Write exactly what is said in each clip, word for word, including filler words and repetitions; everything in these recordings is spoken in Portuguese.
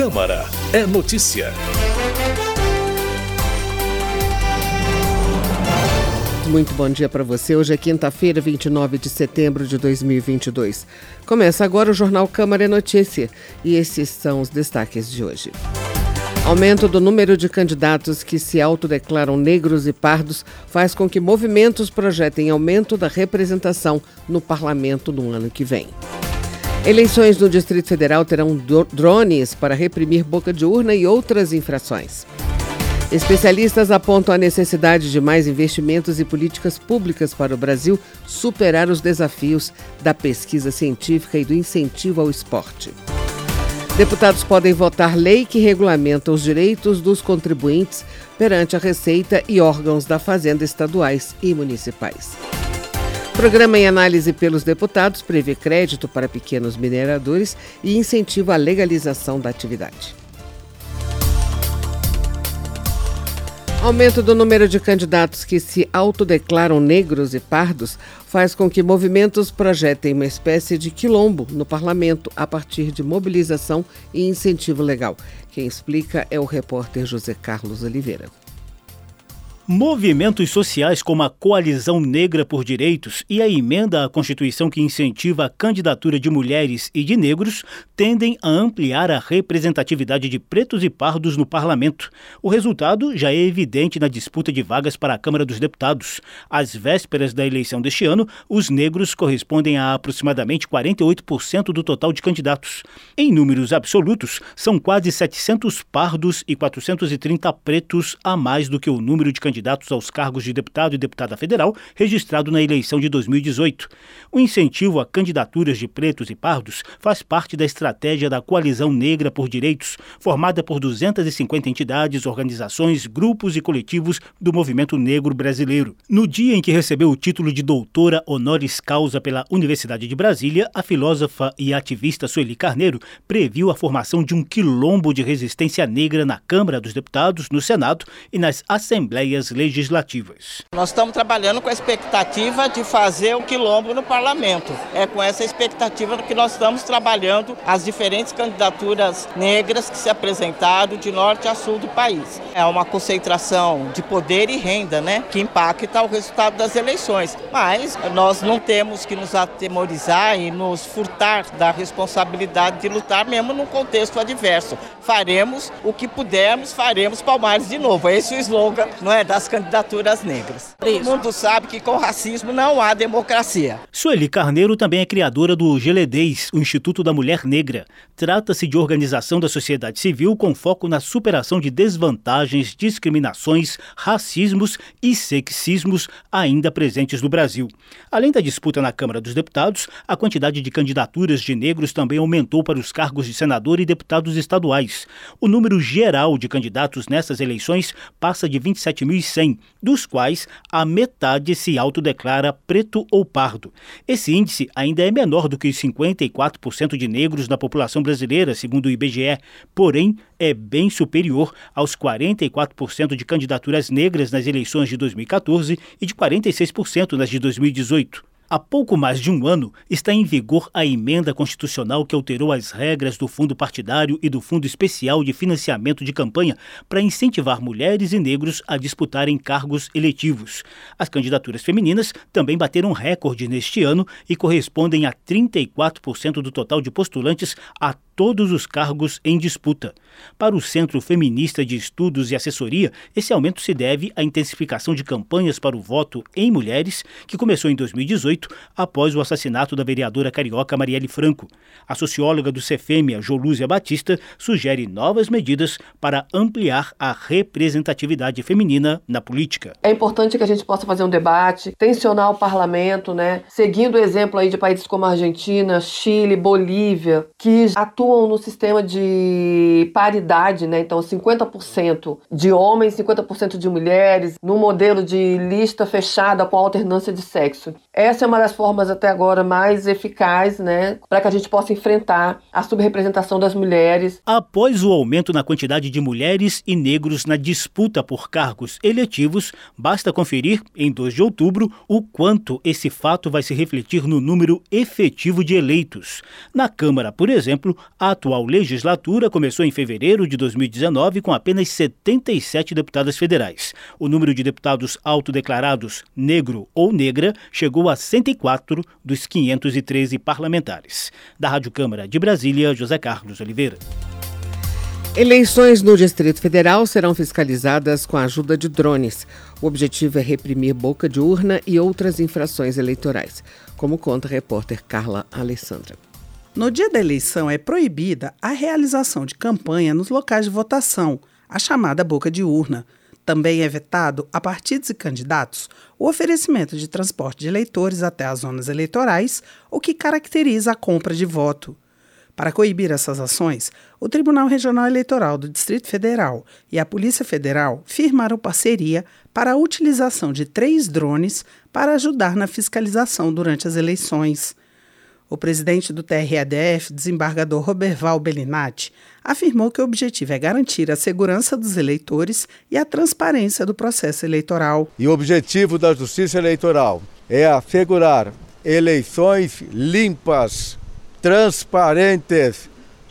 Câmara é notícia. Muito bom dia para você. Hoje é quinta-feira, vinte e nove de setembro de dois mil e vinte e dois. Começa agora o Jornal Câmara é Notícia e esses são os destaques de hoje. Aumento do número de candidatos que se autodeclaram negros e pardos faz com que movimentos projetem aumento da representação no parlamento no ano que vem. Eleições no Distrito Federal terão drones para reprimir boca de urna e outras infrações. Especialistas apontam a necessidade de mais investimentos e políticas públicas para o Brasil superar os desafios da pesquisa científica e do incentivo ao esporte. Deputados podem votar lei que regulamenta os direitos dos contribuintes perante a Receita e órgãos da Fazenda estaduais e municipais. Programa em análise pelos deputados prevê crédito para pequenos mineradores e incentiva a legalização da atividade. Aumento do número de candidatos que se autodeclaram negros e pardos faz com que movimentos projetem uma espécie de quilombo no parlamento a partir de mobilização e incentivo legal. Quem explica é o repórter José Carlos Oliveira. Movimentos sociais como a Coalizão Negra por Direitos e a emenda à Constituição que incentiva a candidatura de mulheres e de negros tendem a ampliar a representatividade de pretos e pardos no parlamento. O resultado já é evidente na disputa de vagas para a Câmara dos Deputados. Às vésperas da eleição deste ano, os negros correspondem a aproximadamente quarenta e oito por cento do total de candidatos. Em números absolutos, são quase setecentos pardos e quatrocentos e trinta pretos a mais do que o número de candidatos candidatos aos cargos de deputado e deputada federal registrado na eleição de dois mil e dezoito. O incentivo a candidaturas de pretos e pardos faz parte da estratégia da Coalizão Negra por Direitos, formada por duzentas e cinquenta entidades, organizações, grupos e coletivos do movimento negro brasileiro. No dia em que recebeu o título de doutora honoris causa pela Universidade de Brasília, a filósofa e ativista Sueli Carneiro previu a formação de um quilombo de resistência negra na Câmara dos Deputados, no Senado e nas assembleias legislativas. Nós estamos trabalhando com a expectativa de fazer o quilombo no parlamento. É com essa expectativa que nós estamos trabalhando as diferentes candidaturas negras que se apresentaram de norte a sul do país. É uma concentração de poder e renda, né, que impacta o resultado das eleições. Mas nós não temos que nos atemorizar e nos furtar da responsabilidade de lutar mesmo num contexto adverso. Faremos o que pudermos, faremos Palmares de novo. Esse é o slogan, não é, das candidaturas negras. Todo mundo sabe que com racismo não há democracia. Sueli Carneiro também é criadora do Geledez, o Instituto da Mulher Negra. Trata-se de organização da sociedade civil com foco na superação de desvantagens, discriminações, racismos e sexismos ainda presentes no Brasil. Além da disputa na Câmara dos Deputados, a quantidade de candidaturas de negros também aumentou para os cargos de senador e deputados estaduais. O número geral de candidatos nessas eleições passa de vinte e sete mil e cem, dos quais a metade se autodeclara preto ou pardo. Esse índice ainda é menor do que os cinquenta e quatro por cento de negros na população brasileira, segundo o I B G E, porém é bem superior aos quarenta e quatro por cento de candidaturas negras nas eleições de dois mil e quatorze e de quarenta e seis por cento nas de dois mil e dezoito. Há pouco mais de um ano, está em vigor a emenda constitucional que alterou as regras do Fundo Partidário e do Fundo Especial de Financiamento de Campanha para incentivar mulheres e negros a disputarem cargos eletivos. As candidaturas femininas também bateram recorde neste ano e correspondem a trinta e quatro por cento do total de postulantes a todos os cargos em disputa. Para o Centro Feminista de Estudos e Assessoria, esse aumento se deve à intensificação de campanhas para o voto em mulheres, que começou em dois mil e dezoito, após o assassinato da vereadora carioca Marielle Franco. A socióloga do Cefêmea, Jolúzia Batista, sugere novas medidas para ampliar a representatividade feminina na política. É importante que a gente possa fazer um debate, tensionar o parlamento, né? Seguindo o exemplo aí de países como a Argentina, Chile, Bolívia, que atuam no sistema de paridade, né? Então, cinquenta por cento de homens, cinquenta por cento de mulheres, no modelo de lista fechada com alternância de sexo. Essa é uma das formas até agora mais eficazes, né, para que a gente possa enfrentar a subrepresentação das mulheres. Após o aumento na quantidade de mulheres e negros na disputa por cargos eletivos, basta conferir, em dois de outubro, o quanto esse fato vai se refletir no número efetivo de eleitos. Na Câmara, por exemplo, a atual legislatura começou em fevereiro de dois mil e dezenove com apenas setenta e sete deputadas federais. O número de deputados autodeclarados negro ou negra chegou a cento e quatro dos quinhentos e treze parlamentares. Da Rádio Câmara de Brasília, José Carlos Oliveira. Eleições no Distrito Federal serão fiscalizadas com a ajuda de drones. O objetivo é reprimir boca de urna e outras infrações eleitorais, como conta a repórter Carla Alessandra. No dia da eleição é proibida a realização de campanha nos locais de votação, a chamada boca de urna. Também é vetado a partidos e candidatos o oferecimento de transporte de eleitores até as zonas eleitorais, o que caracteriza a compra de voto. Para coibir essas ações, o Tribunal Regional Eleitoral do Distrito Federal e a Polícia Federal firmaram parceria para a utilização de três drones para ajudar na fiscalização durante as eleições. O presidente do T R E D F, desembargador Roberval Bellinati, afirmou que o objetivo é garantir a segurança dos eleitores e a transparência do processo eleitoral. E o objetivo da Justiça Eleitoral é assegurar eleições limpas, transparentes,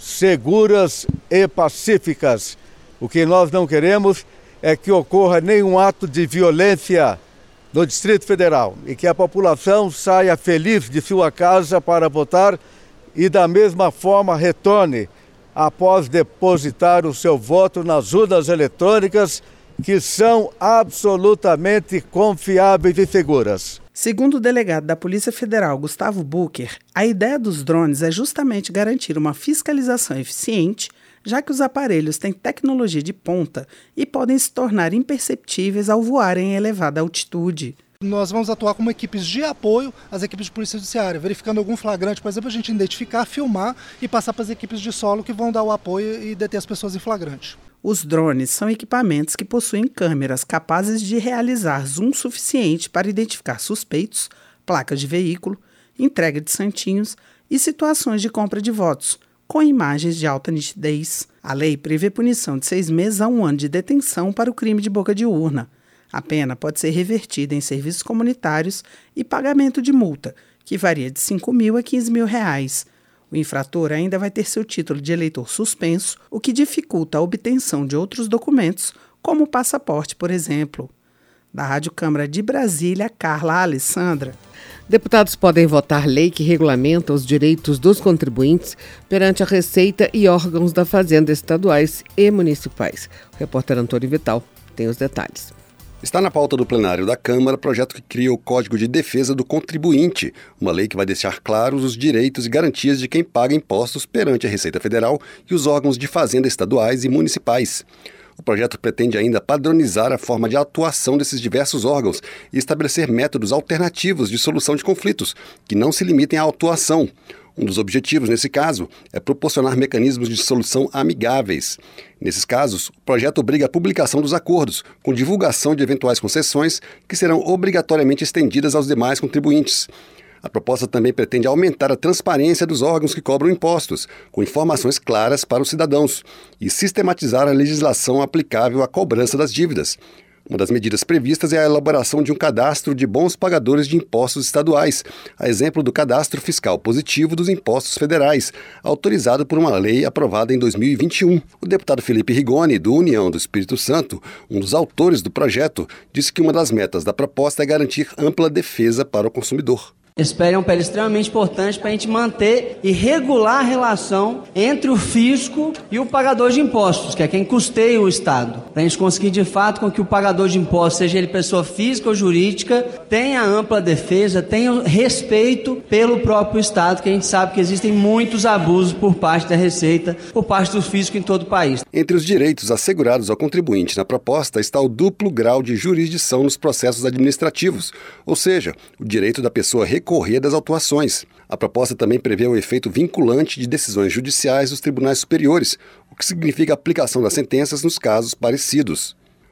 seguras e pacíficas. O que nós não queremos é que ocorra nenhum ato de violência no Distrito Federal e que a população saia feliz de sua casa para votar e da mesma forma retorne após depositar o seu voto nas urnas eletrônicas, que são absolutamente confiáveis e seguras. Segundo o delegado da Polícia Federal, Gustavo Bucher, a ideia dos drones é justamente garantir uma fiscalização eficiente, já que os aparelhos têm tecnologia de ponta e podem se tornar imperceptíveis ao voarem em elevada altitude. Nós vamos atuar como equipes de apoio às equipes de polícia judiciária, verificando algum flagrante, por exemplo, a gente identificar, filmar e passar para as equipes de solo que vão dar o apoio e deter as pessoas em flagrante. Os drones são equipamentos que possuem câmeras capazes de realizar zoom suficiente para identificar suspeitos, placas de veículo, entrega de santinhos e situações de compra de votos, com imagens de alta nitidez. A lei prevê punição de seis meses a um ano de detenção para o crime de boca de urna. A pena pode ser revertida em serviços comunitários e pagamento de multa, que varia de cinco mil a quinze mil reais. O infrator ainda vai ter seu título de eleitor suspenso, o que dificulta a obtenção de outros documentos, como o passaporte, por exemplo. Da Rádio Câmara de Brasília, Carla Alessandra. Deputados podem votar lei que regulamenta os direitos dos contribuintes perante a Receita e órgãos da Fazenda estaduais e municipais. O repórter Antônio Vital tem os detalhes. Está na pauta do plenário da Câmara o projeto que cria o Código de Defesa do Contribuinte, uma lei que vai deixar claros os direitos e garantias de quem paga impostos perante a Receita Federal e os órgãos de fazenda estaduais e municipais. O projeto pretende ainda padronizar a forma de atuação desses diversos órgãos e estabelecer métodos alternativos de solução de conflitos, que não se limitem à autuação. Um dos objetivos, nesse caso, é proporcionar mecanismos de solução amigáveis. Nesses casos, o projeto obriga a publicação dos acordos, com divulgação de eventuais concessões que serão obrigatoriamente estendidas aos demais contribuintes. A proposta também pretende aumentar a transparência dos órgãos que cobram impostos, com informações claras para os cidadãos, e sistematizar a legislação aplicável à cobrança das dívidas. Uma das medidas previstas é a elaboração de um cadastro de bons pagadores de impostos estaduais, a exemplo do Cadastro Fiscal Positivo dos Impostos Federais, autorizado por uma lei aprovada em dois mil e vinte e um. O deputado Felipe Rigoni, do União do Espírito Santo, um dos autores do projeto, disse que uma das metas da proposta é garantir ampla defesa para o consumidor. Esse P L é um P L extremamente importante para a gente manter e regular a relação entre o fisco e o pagador de impostos, que é quem custeia o Estado. Para a gente conseguir, de fato, com que o pagador de impostos, seja ele pessoa física ou jurídica, tenha ampla defesa, tenha respeito pelo próprio Estado, que a gente sabe que existem muitos abusos por parte da Receita, por parte do fisco em todo o país. Entre os direitos assegurados ao contribuinte na proposta está o duplo grau de jurisdição nos processos administrativos, ou seja, o direito da pessoa recorrer das autuações. A proposta também prevê o efeito vinculante de decisões judiciais dos tribunais superiores, o que significa a aplicação das sentenças nos casos parecidos.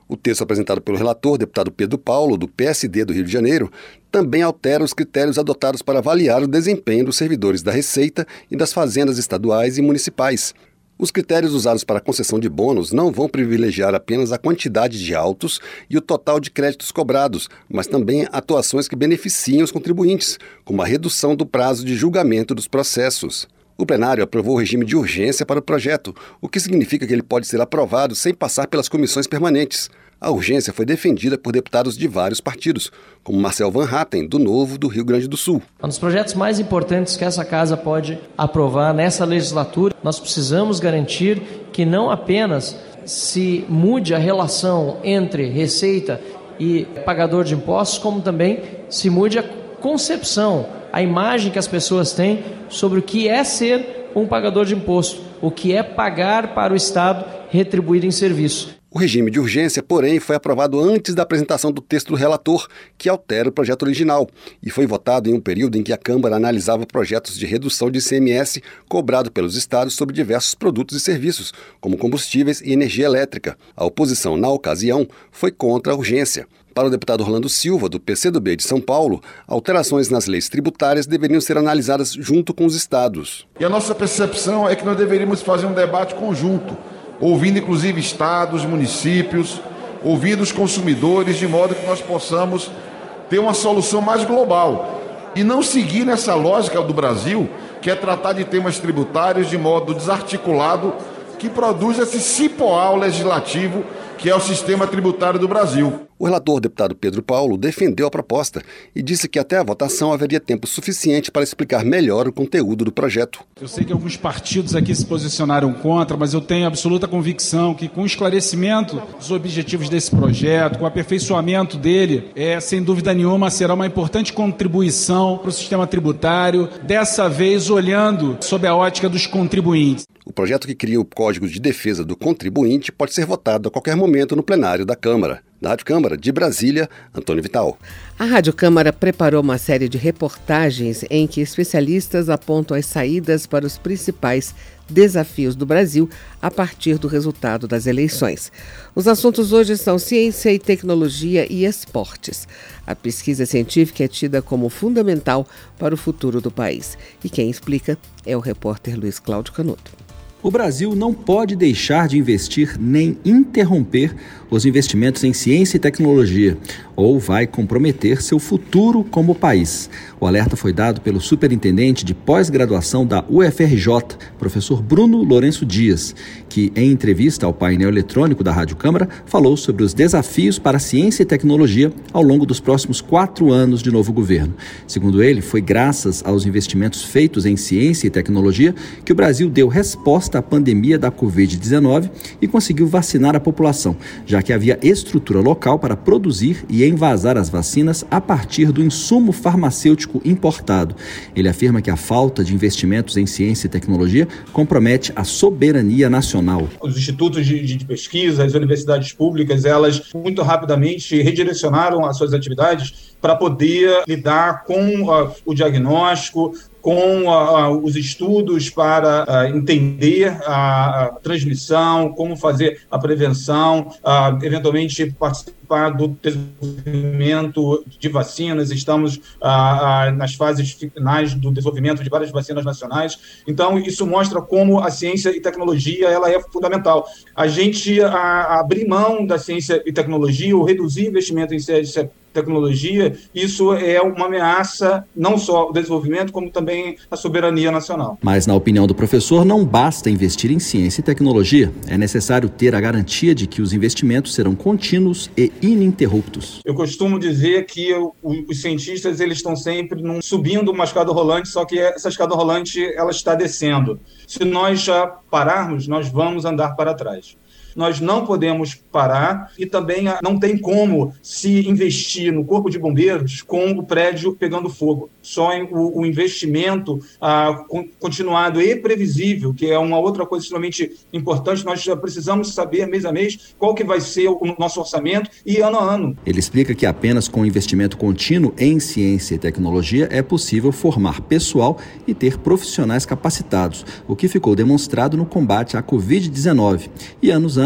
O texto apresentado pelo relator, deputado Pedro Paulo, do P S D do Rio de Janeiro, também altera os critérios adotados para avaliar o desempenho dos servidores da Receita e das fazendas estaduais e municipais. Os critérios usados para a concessão de bônus não vão privilegiar apenas a quantidade de autos e o total de créditos cobrados, mas também atuações que beneficiam os contribuintes, como a redução do prazo de julgamento dos processos. O plenário aprovou o regime de urgência para o projeto, o que significa que ele pode ser aprovado sem passar pelas comissões permanentes. A urgência foi defendida por deputados de vários partidos, como Marcel Van Hatten, do Novo do Rio Grande do Sul. Um dos projetos mais importantes que essa casa pode aprovar nessa legislatura, nós precisamos garantir que não apenas se mude a relação entre receita e pagador de impostos, como também se mude a concepção, a imagem que as pessoas têm sobre o que é ser um pagador de imposto, o que é pagar para o Estado retribuído em serviço. O regime de urgência, porém, foi aprovado antes da apresentação do texto do relator, que altera o projeto original, e foi votado em um período em que a Câmara analisava projetos de redução de I C M S cobrado pelos estados sobre diversos produtos e serviços, como combustíveis e energia elétrica. A oposição, na ocasião, foi contra a urgência. Para o deputado Orlando Silva, do P C do B de São Paulo, alterações nas leis tributárias deveriam ser analisadas junto com os estados. E a nossa percepção é que nós deveríamos fazer um debate conjunto, ouvindo inclusive estados, municípios, ouvindo os consumidores, de modo que nós possamos ter uma solução mais global e não seguir nessa lógica do Brasil, que é tratar de temas tributários de modo desarticulado, que produz esse cipoal legislativo que é o sistema tributário do Brasil. O relator, deputado Pedro Paulo, defendeu a proposta e disse que até a votação haveria tempo suficiente para explicar melhor o conteúdo do projeto. Eu sei que alguns partidos aqui se posicionaram contra, mas eu tenho absoluta convicção que com o esclarecimento dos objetivos desse projeto, com o aperfeiçoamento dele, é, sem dúvida nenhuma será uma importante contribuição para o sistema tributário, dessa vez olhando sob a ótica dos contribuintes. O projeto que cria o Código de Defesa do Contribuinte pode ser votado a qualquer momento no plenário da Câmara. Da Rádio Câmara, de Brasília, Antônio Vital. A Rádio Câmara preparou uma série de reportagens em que especialistas apontam as saídas para os principais desafios do Brasil a partir do resultado das eleições. Os assuntos hoje são ciência e tecnologia e esportes. A pesquisa científica é tida como fundamental para o futuro do país. E quem explica é o repórter Luiz Cláudio Canuto. O Brasil não pode deixar de investir nem interromper os investimentos em ciência e tecnologia, ou vai comprometer seu futuro como país. O alerta foi dado pelo superintendente de pós-graduação da U F R J, professor Bruno Lourenço Dias, que, em entrevista ao painel eletrônico da Rádio Câmara, falou sobre os desafios para a ciência e tecnologia ao longo dos próximos quatro anos de novo governo. Segundo ele, foi graças aos investimentos feitos em ciência e tecnologia que o Brasil deu resposta à pandemia da covid dezenove e conseguiu vacinar a população, já que havia estrutura local para produzir e envasar as vacinas a partir do insumo farmacêutico importado. Ele afirma que a falta de investimentos em ciência e tecnologia compromete a soberania nacional. Os institutos de, de pesquisa, as universidades públicas, elas muito rapidamente redirecionaram as suas atividades para poder lidar com uh, o diagnóstico, com uh, os estudos para uh, entender a, a transmissão, como fazer a prevenção, uh, eventualmente participar do desenvolvimento de vacinas. Estamos uh, uh, nas fases finais do desenvolvimento de várias vacinas nacionais. Então, isso mostra como a ciência e tecnologia ela é fundamental. A gente uh, abrir mão da ciência e tecnologia ou reduzir investimento em ciência e tecnologia, isso é uma ameaça não só ao desenvolvimento, como também à soberania nacional. Mas, na opinião do professor, não basta investir em ciência e tecnologia. É necessário ter a garantia de que os investimentos serão contínuos e ininterruptos. Eu costumo dizer que os cientistas eles estão sempre num, subindo uma escada rolante, só que essa escada rolante ela está descendo. Se nós já pararmos, nós vamos andar para trás. Nós não podemos parar e também não tem como se investir no corpo de bombeiros com o prédio pegando fogo. Só em, o, o investimento ah, continuado e previsível, que é uma outra coisa extremamente importante, nós já precisamos saber mês a mês qual que vai ser o nosso orçamento e ano a ano. Ele explica que apenas com investimento contínuo em ciência e tecnologia é possível formar pessoal e ter profissionais capacitados, o que ficou demonstrado no combate à covid dezenove. E anos antes,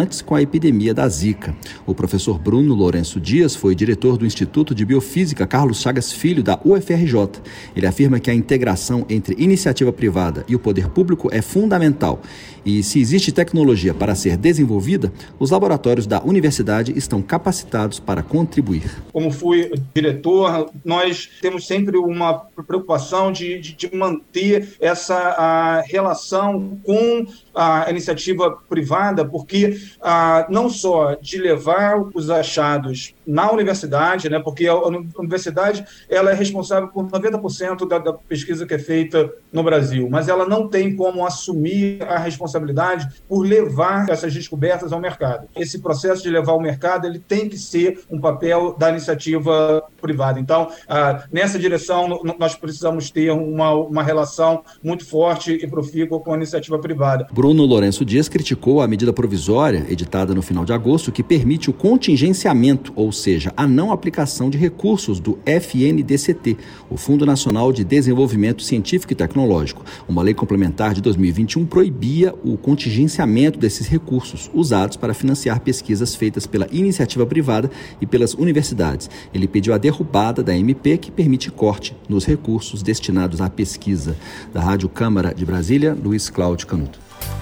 antes com a epidemia da Zika. O professor Bruno Lourenço Dias foi diretor do Instituto de Biofísica Carlos Chagas Filho, da U F R J. Ele afirma que a integração entre iniciativa privada e o poder público é fundamental. E se existe tecnologia para ser desenvolvida, os laboratórios da universidade estão capacitados para contribuir. Como fui diretor, nós temos sempre uma preocupação de, de, de manter essa a relação com a iniciativa privada, porque a, não só de levar os achados na universidade, né, porque a universidade ela é responsável por noventa por cento da, da pesquisa que é feita no Brasil, mas ela não tem como assumir a responsabilidade por levar essas descobertas ao mercado. Esse processo de levar ao mercado ele tem que ser um papel da iniciativa privada. Então, ah, nessa direção, nós precisamos ter uma, uma relação muito forte e profícua com a iniciativa privada. Bruno Lourenço Dias criticou a medida provisória, editada no final de agosto, que permite o contingenciamento, ou seja, a não aplicação de recursos do F N D C T, o Fundo Nacional de Desenvolvimento Científico e Tecnológico. Uma lei complementar de dois mil e vinte e um proibia o contingenciamento desses recursos, usados para financiar pesquisas feitas pela iniciativa privada e pelas universidades. Ele pediu a derrubada da M P, que permite corte nos recursos destinados à pesquisa. Da Rádio Câmara de Brasília, Luiz Cláudio Canuto.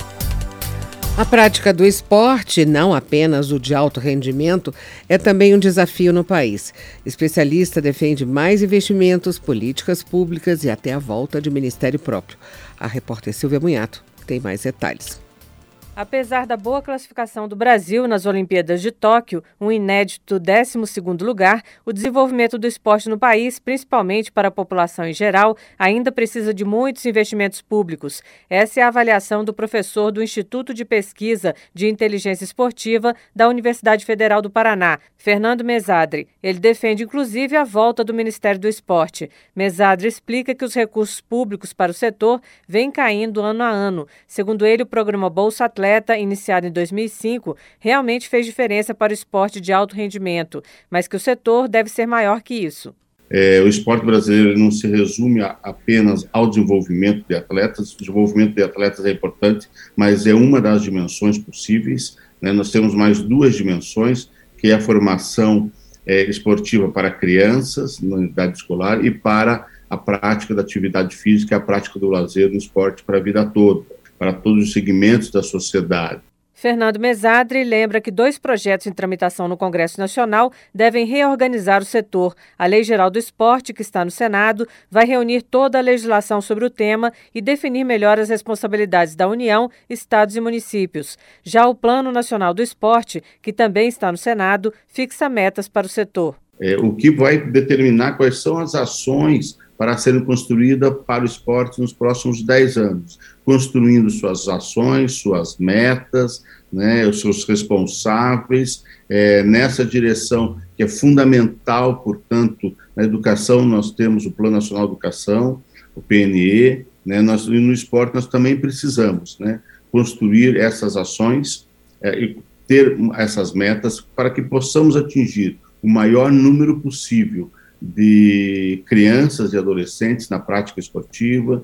A prática do esporte, não apenas o de alto rendimento, é também um desafio no país. Especialista defende mais investimentos, políticas públicas e até a volta de ministério próprio. A repórter Silvia Munhato tem mais detalhes. Apesar da boa classificação do Brasil nas Olimpíadas de Tóquio, um inédito décimo segundo lugar, o desenvolvimento do esporte no país, principalmente para a população em geral, ainda precisa de muitos investimentos públicos. Essa é a avaliação do professor do Instituto de Pesquisa de Inteligência Esportiva da Universidade Federal do Paraná, Fernando Mesadri. Ele defende, inclusive, a volta do Ministério do Esporte. Mesadri explica que os recursos públicos para o setor vêm caindo ano a ano. Segundo ele, o programa Bolsa Atleta, iniciado em dois mil e cinco, realmente fez diferença para o esporte de alto rendimento, mas que o setor deve ser maior que isso. É, o esporte brasileiro não se resume a, apenas ao desenvolvimento de atletas. O desenvolvimento de atletas é importante, mas é uma das dimensões possíveis, né? Nós temos mais duas dimensões, que é a formação é, esportiva para crianças na idade escolar e para a prática da atividade física e a prática do lazer no esporte para a vida toda, para todos os segmentos da sociedade. Fernando Mesadri lembra que dois projetos em tramitação no Congresso Nacional devem reorganizar o setor. A Lei Geral do Esporte, que está no Senado, vai reunir toda a legislação sobre o tema e definir melhor as responsabilidades da União, estados e municípios. Já o Plano Nacional do Esporte, que também está no Senado, fixa metas para o setor. É, o que vai determinar quais são as ações para serem construídas para o esporte nos próximos dez anos, construindo suas ações, suas metas, né, os seus responsáveis, é, nessa direção que é fundamental, portanto, na educação nós temos o Plano Nacional de Educação, o P N E, né, nós, e no esporte nós também precisamos, né, construir essas ações é, e ter essas metas para que possamos atingir o maior número possível de crianças e adolescentes na prática esportiva,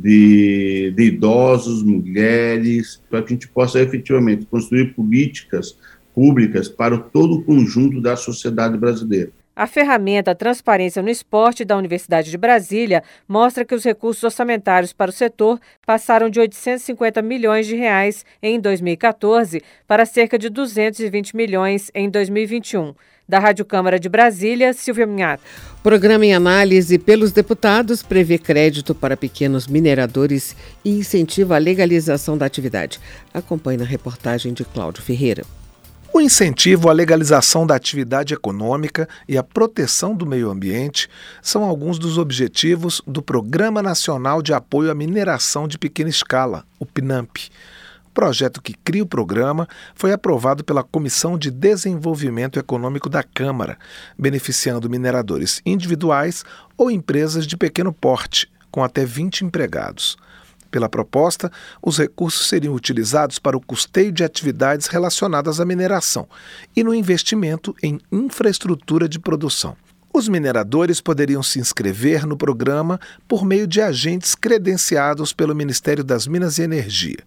de, de idosos, mulheres, para que a gente possa efetivamente construir políticas públicas para todo o conjunto da sociedade brasileira. A ferramenta Transparência no Esporte da Universidade de Brasília mostra que os recursos orçamentários para o setor passaram de oitocentos e cinquenta milhões de reais em dois mil e quatorze para cerca de duzentos e vinte milhões em dois mil e vinte e um. Da Rádio Câmara de Brasília, Silvia Minhato. Programa em análise pelos deputados prevê crédito para pequenos mineradores e incentiva a legalização da atividade. Acompanhe na reportagem de Cláudio Ferreira. O incentivo à legalização da atividade econômica e a proteção do meio ambiente são alguns dos objetivos do Programa Nacional de Apoio à Mineração de Pequena Escala, o PNAMP. O projeto que cria o programa foi aprovado pela Comissão de Desenvolvimento Econômico da Câmara, beneficiando mineradores individuais ou empresas de pequeno porte, com até vinte empregados. Pela proposta, os recursos seriam utilizados para o custeio de atividades relacionadas à mineração e no investimento em infraestrutura de produção. Os mineradores poderiam se inscrever no programa por meio de agentes credenciados pelo Ministério das Minas e Energia.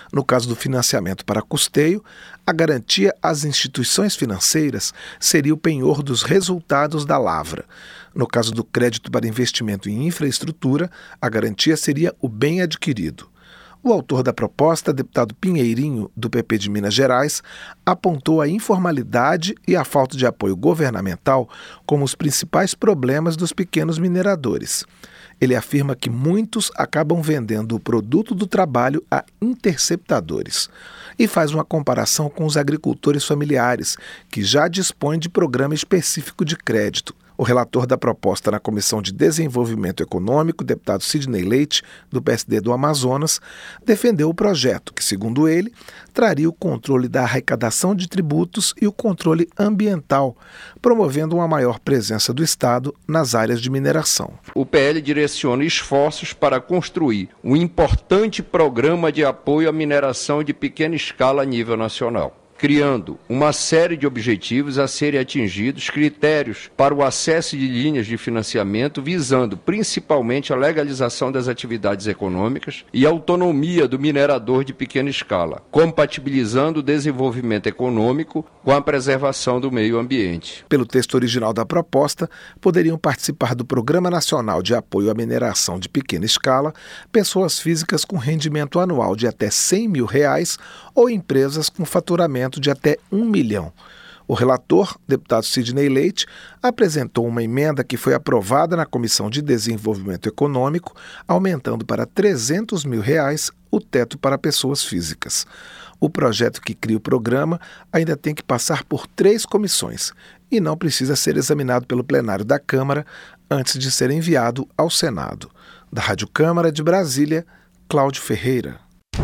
No caso do financiamento para custeio, a garantia às instituições financeiras seria o penhor dos resultados da lavra. No caso do crédito para investimento em infraestrutura, a garantia seria o bem adquirido. O autor da proposta, deputado Pinheirinho, do P P de Minas Gerais, apontou a informalidade e a falta de apoio governamental como os principais problemas dos pequenos mineradores. Ele afirma que muitos acabam vendendo o produto do trabalho a interceptadores e faz uma comparação com os agricultores familiares, que já dispõem de programa específico de crédito. O relator da proposta na Comissão de Desenvolvimento Econômico, deputado Sidney Leite, do P S D do Amazonas, defendeu o projeto, que, segundo ele, traria o controle da arrecadação de tributos e o controle ambiental, promovendo uma maior presença do Estado nas áreas de mineração. O P L direciona esforços para construir um importante programa de apoio à mineração de pequena escala a nível nacional, criando uma série de objetivos a serem atingidos, critérios para o acesso de linhas de financiamento, visando principalmente a legalização das atividades econômicas e a autonomia do minerador de pequena escala, compatibilizando o desenvolvimento econômico com a preservação do meio ambiente. Pelo texto original da proposta, poderiam participar do Programa Nacional de Apoio à Mineração de Pequena Escala pessoas físicas com rendimento anual de até cem mil reais ou empresas com faturamento de até um milhão. O relator, deputado Sidney Leite, apresentou uma emenda que foi aprovada na Comissão de Desenvolvimento Econômico, aumentando para trezentos mil reais o teto para pessoas físicas. O projeto que cria o programa ainda tem que passar por três comissões e não precisa ser examinado pelo plenário da Câmara antes de ser enviado ao Senado. Da Rádio Câmara de Brasília, Cláudio Ferreira.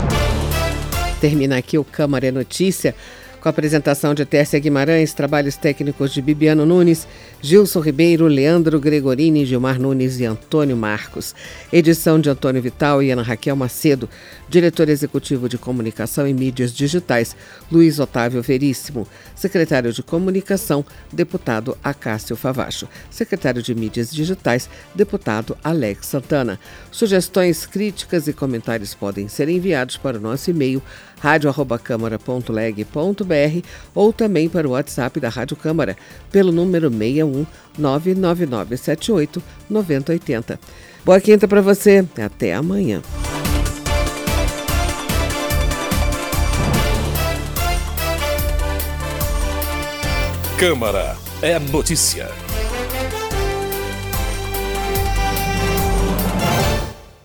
Termina aqui o Câmara é Notícia, com a apresentação de Tércia Guimarães, trabalhos técnicos de Bibiano Nunes, Gilson Ribeiro, Leandro Gregorini, Gilmar Nunes e Antônio Marcos. Edição de Antônio Vital e Ana Raquel Macedo. Diretor Executivo de Comunicação e Mídias Digitais, Luiz Otávio Veríssimo. Secretário de Comunicação, deputado Acácio Favacho. Secretário de Mídias Digitais, deputado Alex Santana. Sugestões, críticas e comentários podem ser enviados para o nosso e-mail rádio arroba câmara ponto leg ponto br ou também para o WhatsApp da Rádio Câmara, pelo número seis um nove nove nove sete oito nove zero oito zero. Boa quinta para você, até amanhã. Câmara é Notícia.